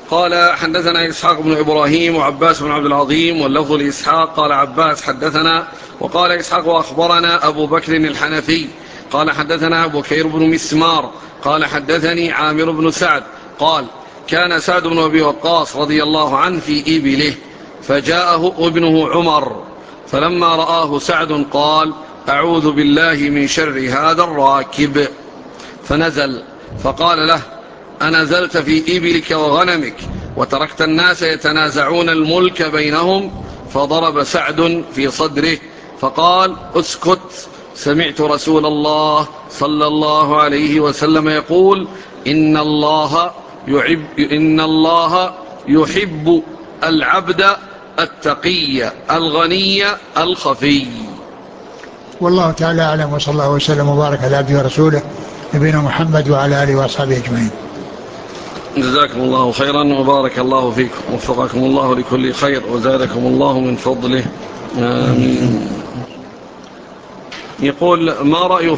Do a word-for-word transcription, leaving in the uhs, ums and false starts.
قال حدثنا إسحاق بن إبراهيم وعباس بن عبد العظيم واللفظ لإسحاق قال عباس حدثنا وقال إسحاق وأخبرنا أبو بكر الحنفي قال حدثنا بكير بن مسمار قال حدثني عامر بن سعد قال كان سعد بن أبي وقاص رضي الله عنه في إبله فجاءه ابنه عمر فلما رآه سعد قال أعوذ بالله من شر هذا الراكب فنزل فقال له أنزلت في إبلك وغنمك وتركت الناس يتنازعون الملك بينهم؟ فضرب سعد في صدره فقال اسكت، سمعت رسول الله صلى الله عليه وسلم يقول إن الله يحب, إن الله يحب العبد التقي الغني الخفي. والله تعالى أعلم، وصلى الله وسلم وبارك على عبده ورسوله نبينا محمد وعلى آله وأصحابه أجمعين. جزاكم الله خيرا وبارك الله فيكم ووفقكم الله لكل خير وزادكم الله من فضله، آمين. يقول ما رأي